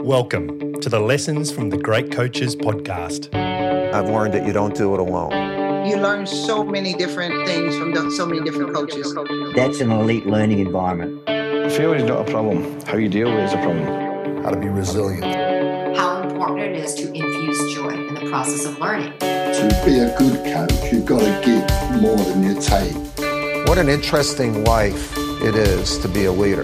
Welcome to the Lessons from the Great Coaches podcast. I've learned that you don't do it alone. You learn so many different things from so many different coaches. That's an elite learning environment. Failure is not a problem. How you deal with it is a problem. How to be resilient. How important it is to infuse joy in the process of learning. To be a good coach, you've got to give more than you take. What an interesting life it is to be a leader.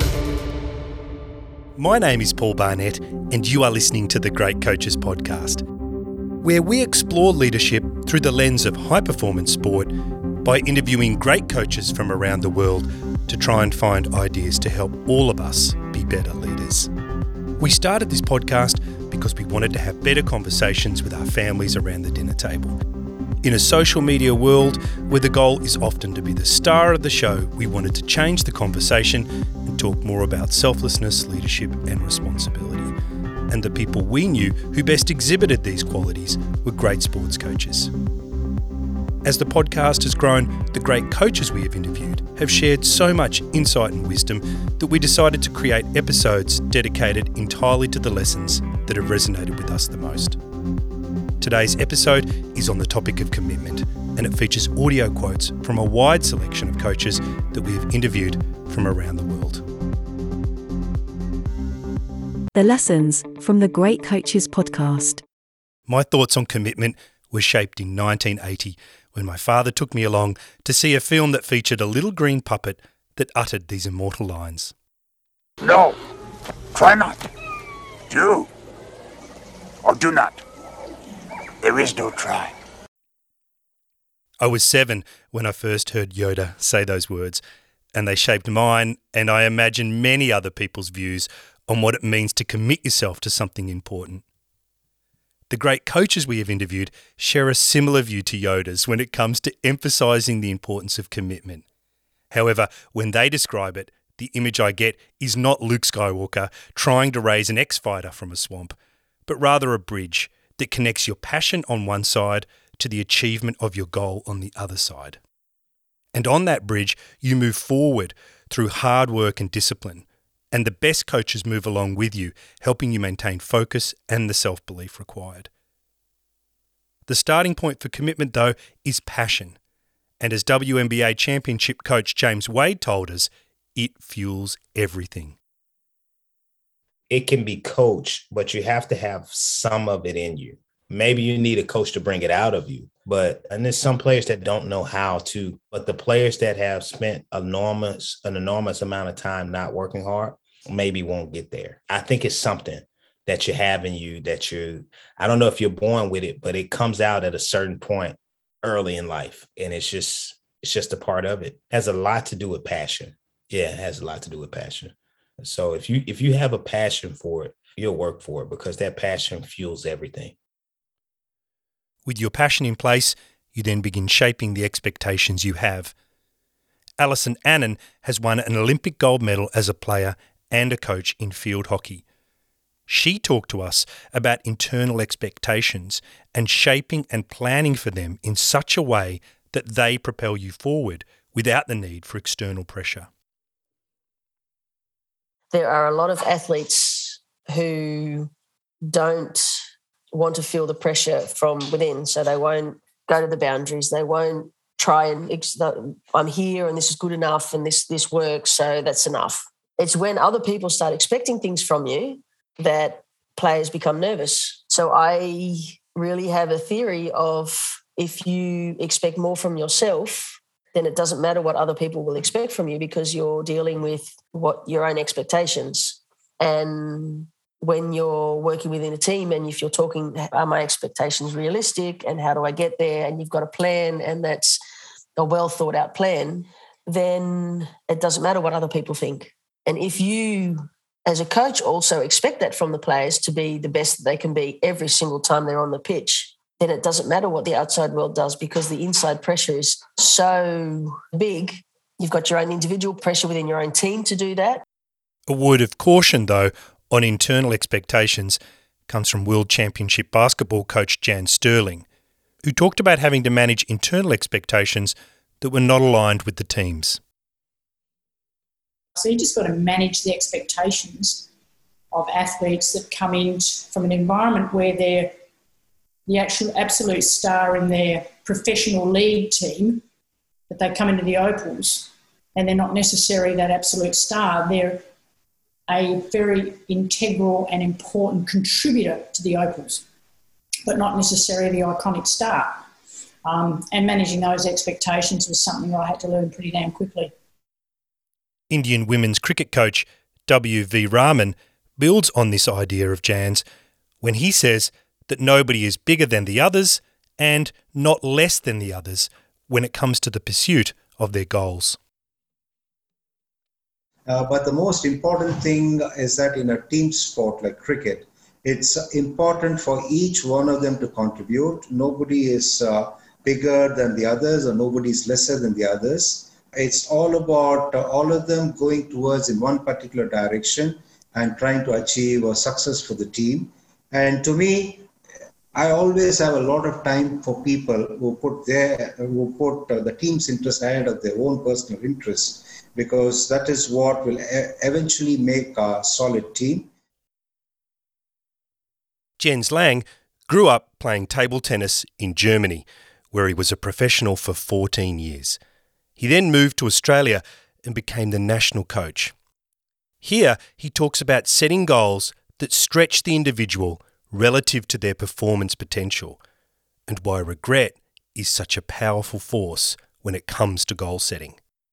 My name is Paul Barnett, and you are listening to the Great Coaches podcast, where we explore leadership through the lens of high-performance sport by interviewing great coaches from around the world to try and find ideas to help all of us be better leaders. We started this podcast because we wanted to have better conversations with our families around the dinner table. In a social media world where the goal is often to be the star of the show, we wanted to change the conversation and talk more about selflessness, leadership and responsibility. And the people we knew who best exhibited these qualities were great sports coaches. As the podcast has grown, the great coaches we have interviewed have shared so much insight and wisdom that we decided to create episodes dedicated entirely to the lessons that have resonated with us the most. Today's episode is on the topic of commitment, and it features audio quotes from a wide selection of coaches that we have interviewed from around the world. The Lessons from the Great Coaches podcast. My thoughts on commitment were shaped in 1980 when my father took me along to see a film that featured a little green puppet that uttered these immortal lines. No, try not. Do or do not. There is no try. I was 7 when I first heard Yoda say those words, and they shaped mine and I imagine many other people's views on what it means to commit yourself to something important. The great coaches we have interviewed share a similar view to Yoda's when it comes to emphasising the importance of commitment. However, when they describe it, the image I get is not Luke Skywalker trying to raise an X-fighter from a swamp, but rather a bridge that connects your passion on one side to the achievement of your goal on the other side. And on that bridge, you move forward through hard work and discipline, and the best coaches move along with you, helping you maintain focus and the self-belief required. The starting point for commitment, though, is passion. And as WNBA championship coach James Wade told us, it fuels everything. It can be coached, but you have to have some of it in you. Maybe you need a coach to bring it out of you. And there's some players that don't know how to, but the players that have spent an enormous amount of time not working hard maybe won't get there. I think it's something that you have in you I don't know if you're born with it, but it comes out at a certain point early in life. And it's just a part of it. It has a lot to do with passion. Yeah, it has a lot to do with passion. So if you have a passion for it, you'll work for it because that passion fuels everything. With your passion in place, you then begin shaping the expectations you have. Alison Annan has won an Olympic gold medal as a player and a coach in field hockey. She talked to us about internal expectations and shaping and planning for them in such a way that they propel you forward without the need for external pressure. There are a lot of athletes who don't want to feel the pressure from within, so they won't go to the boundaries. They won't try and, I'm here and this is good enough and this works, so that's enough. It's when other people start expecting things from you that players become nervous. So I really have a theory of if you expect more from yourself, then it doesn't matter what other people will expect from you because you're dealing with your own expectations. And when you're working within a team and if you're talking, are my expectations realistic and how do I get there? And you've got a plan and that's a well thought out plan, then it doesn't matter what other people think. And if you, as a coach, also expect that from the players to be the best that they can be every single time they're on the pitch, then it doesn't matter what the outside world does because the inside pressure is so big. You've got your own individual pressure within your own team to do that. A word of caution, though, on internal expectations comes from World Championship basketball coach Jan Sterling, who talked about having to manage internal expectations that were not aligned with the team's. So you just got to manage the expectations of athletes that come in from an environment where they're the actual absolute star in their professional league team, but they come into the Opals and they're not necessarily that absolute star. They're a very integral and important contributor to the Opals, but not necessarily the iconic star. And managing those expectations was something I had to learn pretty damn quickly. Indian women's cricket coach W.V. Raman builds on this idea of Jan's when he says that nobody is bigger than the others and not less than the others when it comes to the pursuit of their goals. But the most important thing is that in a team sport like cricket, it's important for each one of them to contribute. Nobody is bigger than the others or nobody is lesser than the others. It's all about all of them going towards in one particular direction and trying to achieve a success for the team. And to me, I always have a lot of time for people who put the team's interest ahead of their own personal interest, because that is what will eventually make a solid team. Jens Lang grew up playing table tennis in Germany, where he was a professional for 14 years. He then moved to Australia and became the national coach. Here, he talks about setting goals that stretch the individual relative to their performance potential, and why regret is such a powerful force when it comes to goal setting.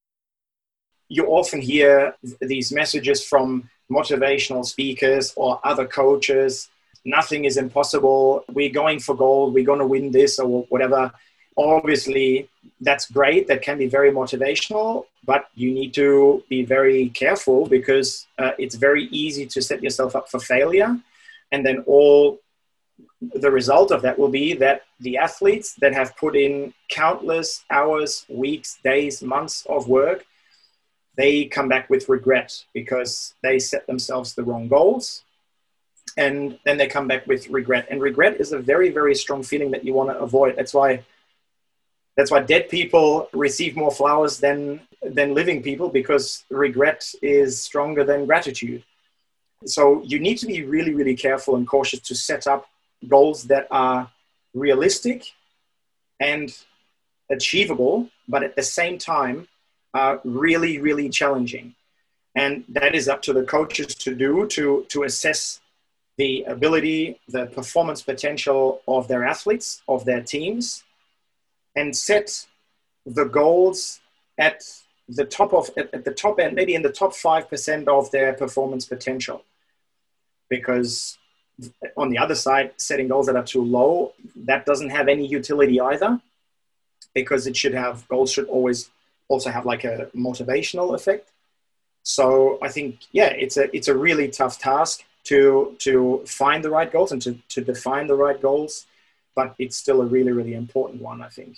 You often hear these messages from motivational speakers or other coaches. Nothing is impossible. We're going for gold. We're going to win this or whatever. Obviously, that's great. That can be very motivational, but you need to be very careful because it's very easy to set yourself up for failure. And then all the result of that will be that the athletes that have put in countless hours, weeks, days, months of work, they come back with regret because they set themselves the wrong goals. And then they come back with regret. And regret is a very, very strong feeling that you want to avoid. That's why dead people receive more flowers than living people, because regret is stronger than gratitude. So you need to be really, really careful and cautious to set up goals that are realistic and achievable, but at the same time are really, really challenging. And that is up to the coaches to do, to assess the ability, the performance potential of their athletes, of their teams, and set the goals at the top end, maybe in the top 5% of their performance potential. Because on the other side, setting goals that are too low, that doesn't have any utility either, because goals should always also have like a motivational effect. So I think, it's a really tough task to find the right goals and to define the right goals, but it's still a really, really important one, I think.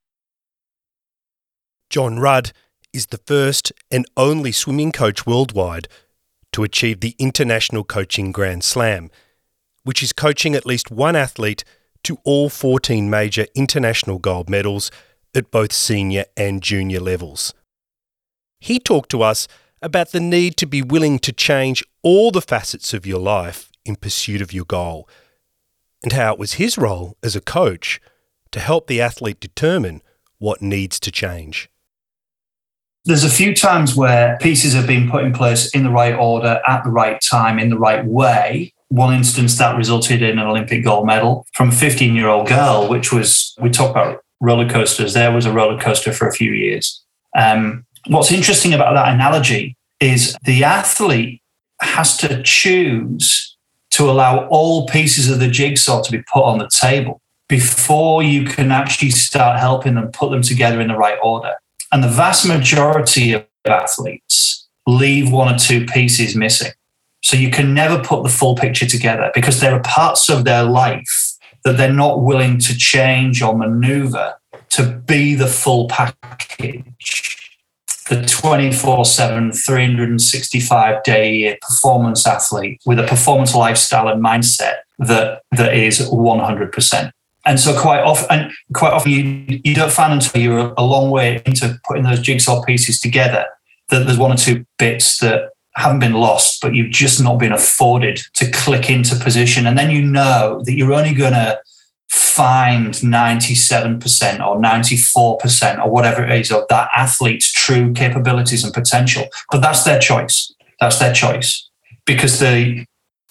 John Rudd is the first and only swimming coach worldwide to achieve the International Coaching Grand Slam, which is coaching at least one athlete to all 14 major international gold medals at both senior and junior levels. He talked to us about the need to be willing to change all the facets of your life in pursuit of your goal, and how it was his role as a coach to help the athlete determine what needs to change. There's a few times where pieces have been put in place in the right order, at the right time, in the right way. One instance that resulted in an Olympic gold medal from a 15-year-old girl, which was, we talk about roller coasters, there was a roller coaster for a few years. What's interesting about that analogy is the athlete has to choose to allow all pieces of the jigsaw to be put on the table before you can actually start helping them put them together in the right order. And the vast majority of athletes leave one or two pieces missing. So you can never put the full picture together because there are parts of their life that they're not willing to change or maneuver to be the full package. The 24/7, 365-day performance athlete with a performance lifestyle and mindset that is 100%. And so quite often you don't find until you're a long way into putting those jigsaw pieces together that there's one or two bits that haven't been lost, but you've just not been afforded to click into position. And then you know that you're only going to find 97% or 94% or whatever it is of that athlete's true capabilities and potential. But that's their choice. That's their choice. Because the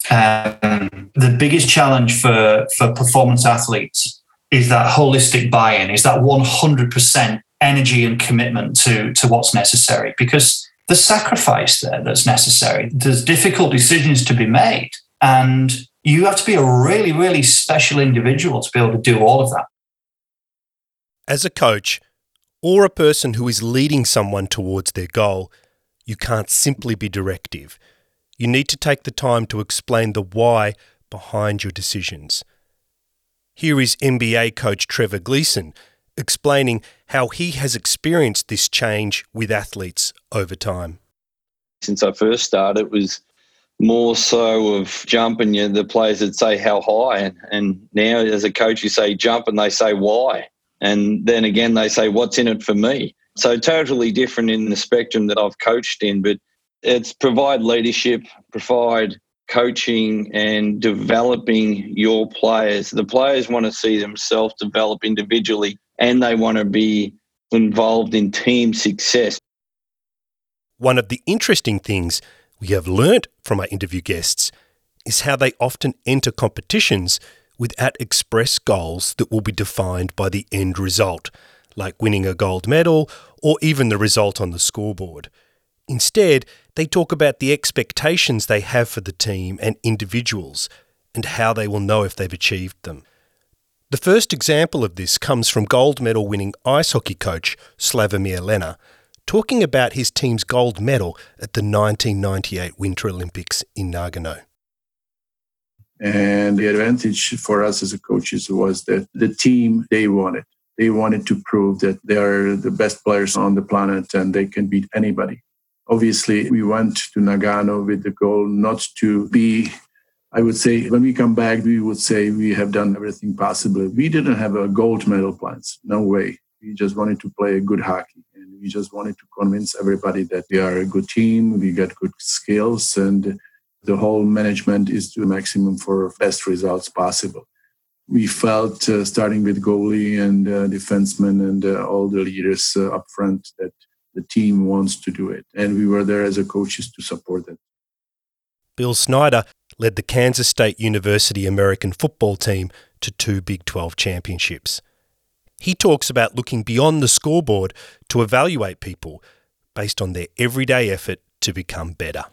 biggest challenge for performance athletes is that holistic buy-in, is that 100% energy and commitment to what's necessary. Because the sacrifice there that's necessary, there's difficult decisions to be made. And you have to be a really, really special individual to be able to do all of that. As a coach or a person who is leading someone towards their goal, you can't simply be directive. You need to take the time to explain the why behind your decisions. Here is NBA coach Trevor Gleeson explaining how he has experienced this change with athletes over time. Since I first started, it was more so of jumping, the players that say how high. And now as a coach, you say jump and they say why. And then again, they say what's in it for me. So totally different in the spectrum that I've coached in, but it's provide leadership, provide coaching and developing your players. The players want to see themselves develop individually and they want to be involved in team success. One of the interesting things we have learnt from our interview guests is how they often enter competitions without express goals that will be defined by the end result, like winning a gold medal or even the result on the scoreboard. Instead, they talk about the expectations they have for the team and individuals and how they will know if they've achieved them. The first example of this comes from gold medal winning ice hockey coach Slavomir Lena, talking about his team's gold medal at the 1998 Winter Olympics in Nagano. And the advantage for us as coaches was that the team, they wanted to prove that they are the best players on the planet and they can beat anybody. Obviously, we went to Nagano with the goal not to be, I would say, when we come back, we would say we have done everything possible. We didn't have a gold medal plans. No way. We just wanted to play a good hockey. And we just wanted to convince everybody that we are a good team, we got good skills, and the whole management is to the maximum for best results possible. We felt, starting with goalie and defensemen and all the leaders up front, that the team wants to do it. And we were there as a coaches to support it. Bill Snyder led the Kansas State University American football team to 2 Big 12 championships. He talks about looking beyond the scoreboard to evaluate people based on their everyday effort to become better.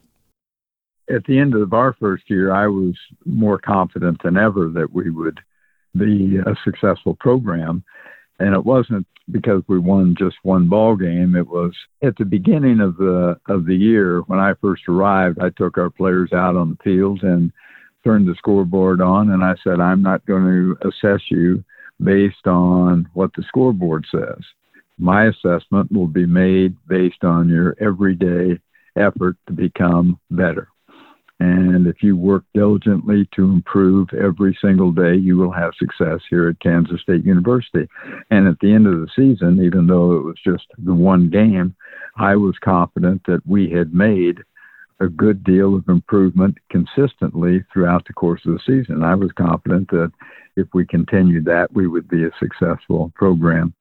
At the end of our first year, I was more confident than ever that we would be a successful program. And it wasn't because we won just one ball game. It was at the beginning of the year when I first arrived. I took our players out on the field and turned the scoreboard on, and I said, I'm not going to assess you based on what the scoreboard says. My assessment will be made based on your everyday effort to become better. And if you work diligently to improve every single day, you will have success here at Kansas State University. And at the end of the season, even though it was just the one game, I was confident that we had made a good deal of improvement consistently throughout the course of the season. I was confident that if we continued that, we would be a successful program.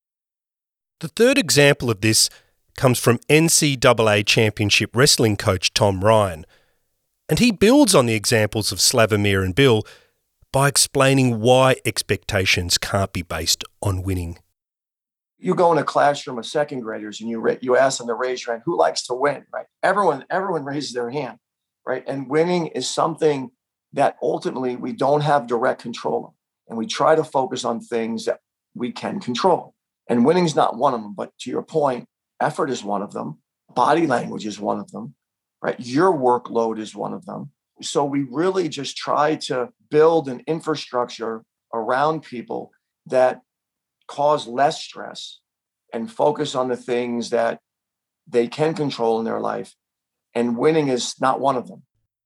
The third example of this comes from NCAA Championship Wrestling coach Tom Ryan. And he builds on the examples of Slavomir and Bill by explaining why expectations can't be based on winning. You go in a classroom of second graders and you ask them to raise your hand, who likes to win, right? Everyone raises their hand, right? And winning is something that ultimately we don't have direct control of. And we try to focus on things that we can control. And winning is not one of them, but to your point, effort is one of them. Body language is one of them. Right? Your workload is one of them. So we really just try to build an infrastructure around people that cause less stress and focus on the things that they can control in their life. And winning is not one of them.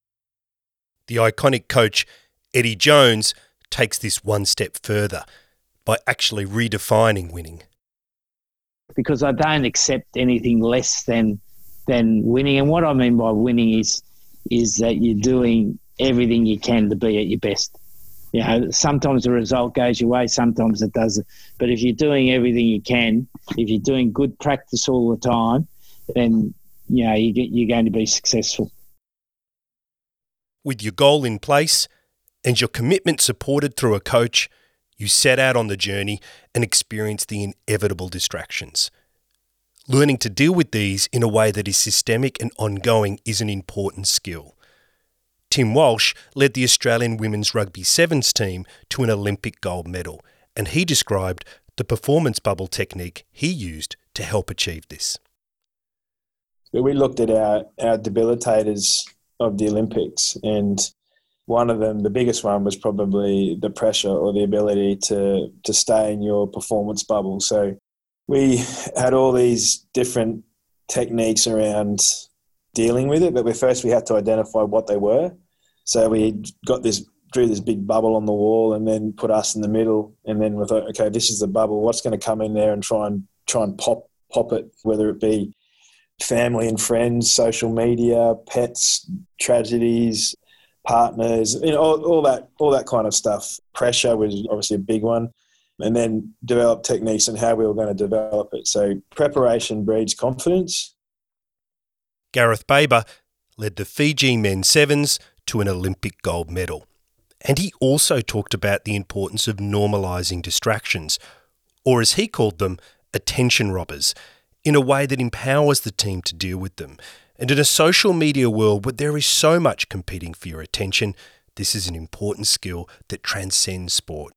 The iconic coach, Eddie Jones, takes this one step further by actually redefining winning. Because I don't accept anything less than than winning. And what I mean by winning is that you're doing everything you can to be at your best. You know, sometimes the result goes your way, sometimes it doesn't. But if you're doing everything you can, if you're doing good practice all the time, then, you know, you're going to be successful. With your goal in place and your commitment supported through a coach, you set out on the journey and experience the inevitable distractions. Learning to deal with these in a way that is systemic and ongoing is an important skill. Tim Walsh led the Australian women's rugby sevens team to an Olympic gold medal, and he described the performance bubble technique he used to help achieve this. We looked at our debilitators of the Olympics, and one of them, the biggest one, was probably the pressure or the ability to stay in your performance bubble. So we had all these different techniques around dealing with it, but we had to identify what they were. So we drew this big bubble on the wall and then put us in the middle, and then we thought, okay, this is the bubble. What's going to come in there and try and pop it, whether it be family and friends, social media, pets, tragedies, partners, you know, all that kind of stuff. Pressure was obviously a big one, and then develop techniques and how we were going to develop it. So preparation breeds confidence. Gareth Baber led the Fiji men's sevens to an Olympic gold medal. And he also talked about the importance of normalising distractions, or as he called them, attention robbers, in a way that empowers the team to deal with them. And in a social media world where there is so much competing for your attention, this is an important skill that transcends sport.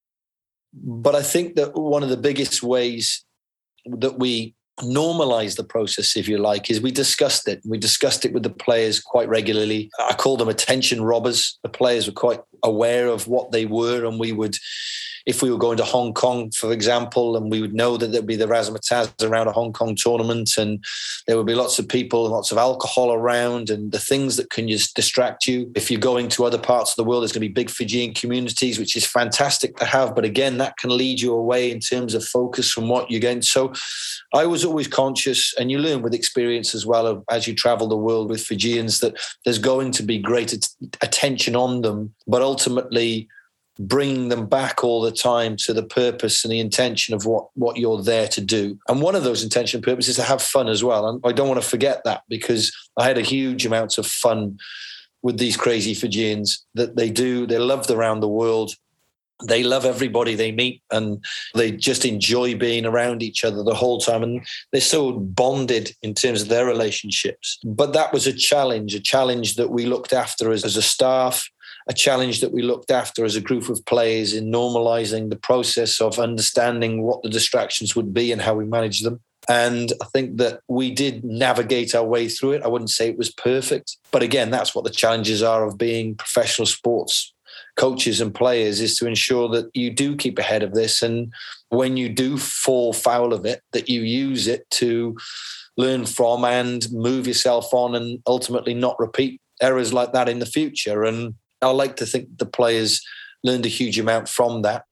But I think that one of the biggest ways that we normalise the process, if you like, is we discussed it. We discussed it with the players quite regularly. I call them attention robbers. The players were quite aware of what they were, and we would, if we were going to Hong Kong, for example, and we would know that there'd be the razzmatazz around a Hong Kong tournament, and there would be lots of people and lots of alcohol around, and the things that can just distract you. If you're going to other parts of the world, there's going to be big Fijian communities, which is fantastic to have. But again, that can lead you away in terms of focus from what you're getting. So I was always conscious, and you learn with experience as well as you travel the world with Fijians, that there's going to be great attention on them, but ultimately bringing them back all the time to the purpose and the intention of what you're there to do. And one of those intention and purposes is to have fun as well. And I don't want to forget that, because I had a huge amount of fun with these crazy Fijians that they love around the world. They love everybody they meet, and they just enjoy being around each other the whole time. And they're so bonded in terms of their relationships. But that was a challenge that we looked after as a staff, a challenge that we looked after as a group of players in normalising the process of understanding what the distractions would be and how we manage them. And I think that we did navigate our way through it. I wouldn't say it was perfect. But again, that's what the challenges are of being professional sports coaches and players, is to ensure that you do keep ahead of this. And when you do fall foul of it, that you use it to learn from and move yourself on and ultimately not repeat errors like that in the future. And I like to think the players learned a huge amount from that.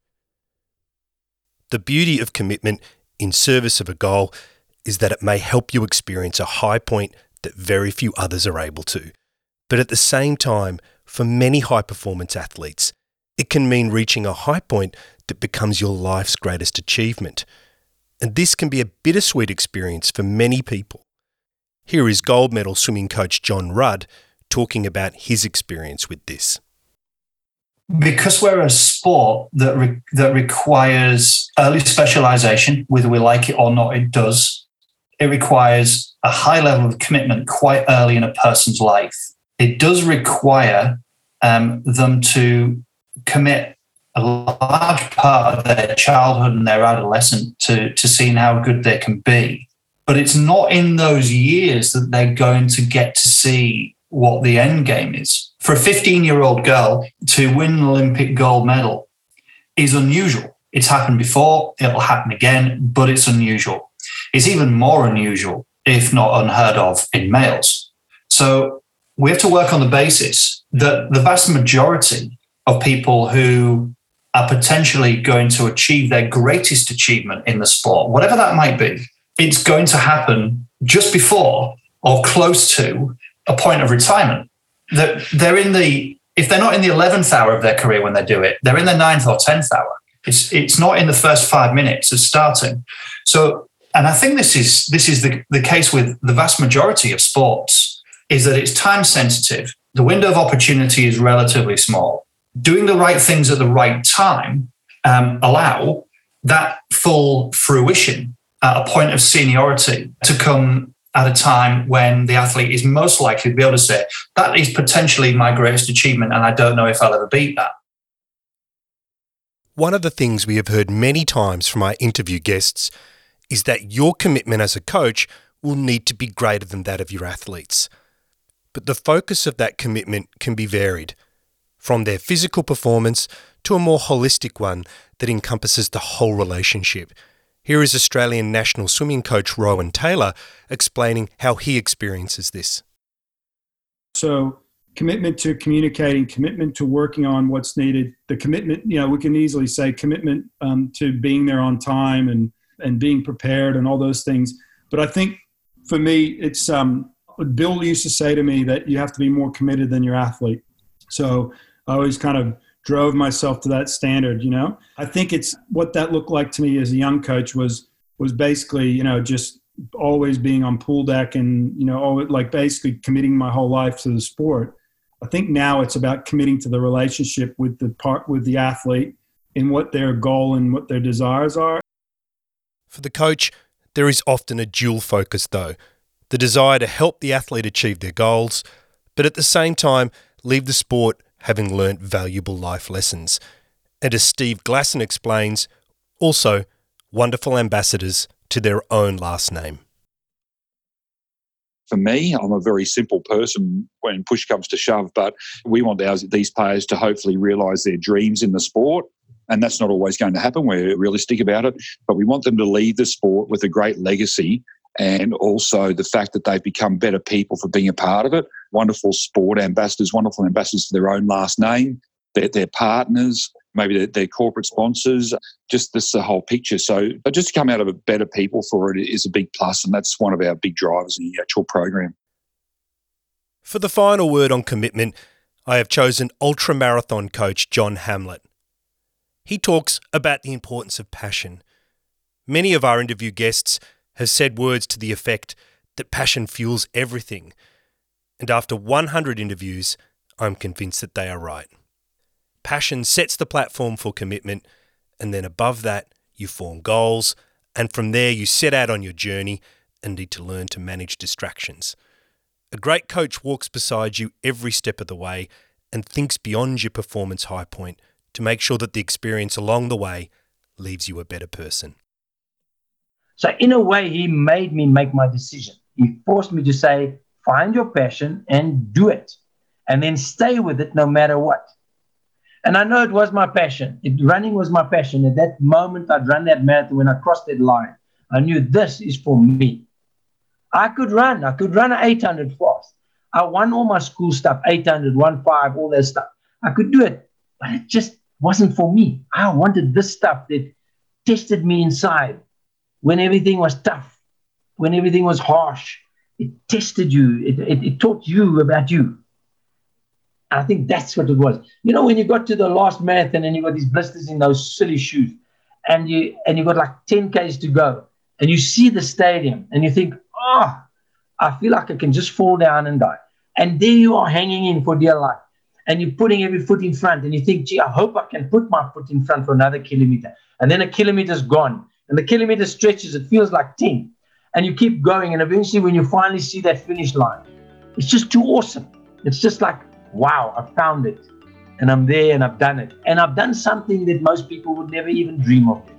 The beauty of commitment in service of a goal is that it may help you experience a high point that very few others are able to. But at the same time, for many high-performance athletes, it can mean reaching a high point that becomes your life's greatest achievement. And this can be a bittersweet experience for many people. Here is gold medal swimming coach John Rudd talking about his experience with this. Because we're a sport that requires early specialisation, whether we like it or not, it does. It requires a high level of commitment quite early in a person's life. It does require them to commit a large part of their childhood and their adolescence to seeing how good they can be. But it's not in those years that they're going to get to see what the end game is. For a 15-year-old girl to win an Olympic gold medal is unusual. It's happened before, it'll happen again, but it's unusual. It's even more unusual, if not unheard of, in males. So we have to work on the basis that the vast majority of people who are potentially going to achieve their greatest achievement in the sport, whatever that might be, it's going to happen just before or close to a point of retirement. That if they're not in the 11th hour of their career when they do it, they're in the 9th or 10th hour. It's not in the first 5 minutes of starting. So, and I think this is the case with the vast majority of sports, is that it's time sensitive. The window of opportunity is relatively small. Doing the right things at the right time allow that full fruition at a point of seniority to come at a time when the athlete is most likely to be able to say, that is potentially my greatest achievement and I don't know if I'll ever beat that. One of the things we have heard many times from our interview guests is that your commitment as a coach will need to be greater than that of your athletes. But the focus of that commitment can be varied, from their physical performance to a more holistic one that encompasses the whole relationship. Here is Australian national swimming coach Rowan Taylor explaining how he experiences this. So commitment to communicating, commitment to working on what's needed, the commitment, we can easily say commitment to being there on time and being prepared and all those things. But I think for me, it's Bill used to say to me that you have to be more committed than your athlete. So I always kind of drove myself to that standard, I think it's what that looked like to me as a young coach was basically, just always being on pool deck and, like basically committing my whole life to the sport. I think now it's about committing to the relationship with the athlete and what their goal and what their desires are. For the coach, there is often a dual focus though. The desire to help the athlete achieve their goals, but at the same time, leave the sport having learnt valuable life lessons. And as Steve Glasson explains, also wonderful ambassadors to their own last name. For me, I'm a very simple person when push comes to shove, but we want these players to hopefully realise their dreams in the sport. And that's not always going to happen. We're realistic about it. But we want them to leave the sport with a great legacy and also the fact that they've become better people for being a part of it. Wonderful sport ambassadors, wonderful ambassadors for their own last name, their partners, maybe their corporate sponsors, just this the whole picture. So just to come out of a better people for it is a big plus, and that's one of our big drivers in the actual program. For the final word on commitment, I have chosen ultramarathon coach John Hamlet. He talks about the importance of passion. Many of our interview guests have said words to the effect that passion fuels everything. And after 100 interviews, I'm convinced that they are right. Passion sets the platform for commitment, and then above that, you form goals, and from there you set out on your journey and need to learn to manage distractions. A great coach walks beside you every step of the way and thinks beyond your performance high point to make sure that the experience along the way leaves you a better person. So in a way, he made me make my decision. He forced me to say, find your passion and do it, and then stay with it no matter what. And I know it was my passion. Running was my passion. At that moment, I'd run that marathon. When I crossed that line, I knew this is for me. I could run an 800 fast. I won all my school stuff, 800, 1.5, all that stuff. I could do it, but it just wasn't for me. I wanted this stuff that tested me inside. When everything was tough, when everything was harsh, it tested you. It taught you about you. And I think that's what it was. When you got to the last marathon and you got these blisters in those silly shoes and you got like 10 Ks to go and you see the stadium and you think, I feel like I can just fall down and die. And there you are hanging in for dear life. And you're putting every foot in front and you think, gee, I hope I can put my foot in front for another kilometer. And then a kilometer's gone. And the kilometer stretches, it feels like 10. And you keep going. And eventually when you finally see that finish line, it's just too awesome. It's just like, wow, I found it. And I'm there and I've done it. And I've done something that most people would never even dream of.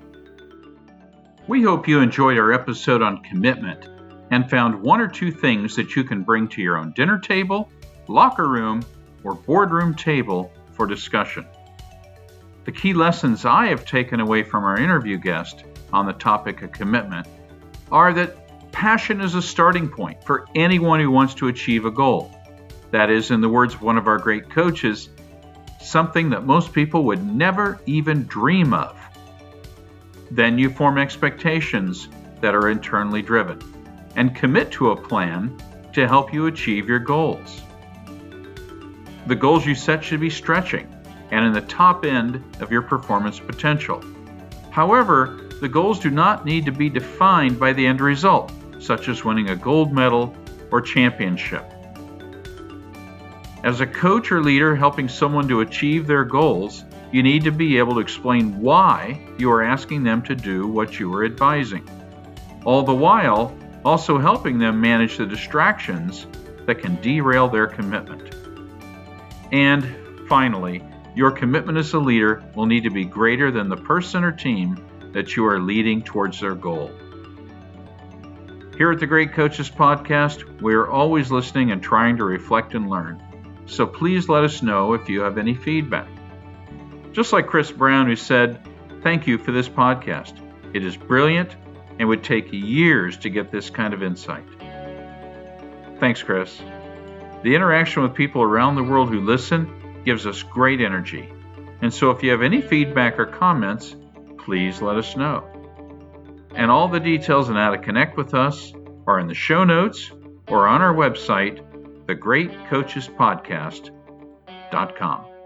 We hope you enjoyed our episode on commitment and found one or two things that you can bring to your own dinner table, locker room, or boardroom table for discussion. The key lessons I have taken away from our interview guest on the topic of commitment are that passion is a starting point for anyone who wants to achieve a goal. That is, in the words of one of our great coaches, something that most people would never even dream of. Then you form expectations that are internally driven. and commit to a plan to help you achieve your goals. The goals you set should be stretching and in the top end of your performance potential. However, the goals do not need to be defined by the end result, such as winning a gold medal or championship. As a coach or leader helping someone to achieve their goals, you need to be able to explain why you are asking them to do what you are advising, all the while also helping them manage the distractions that can derail their commitment. And finally, your commitment as a leader will need to be greater than the person or team that you are leading towards their goal. Here at the Great Coaches Podcast, we are always listening and trying to reflect and learn. So please let us know if you have any feedback. Just like Chris Brown, who said, "Thank you for this podcast. It is brilliant and would take years to get this kind of insight." Thanks, Chris. The interaction with people around the world who listen gives us great energy. And so if you have any feedback or comments, please let us know. And all the details on how to connect with us are in the show notes or on our website, thegreatcoachespodcast.com.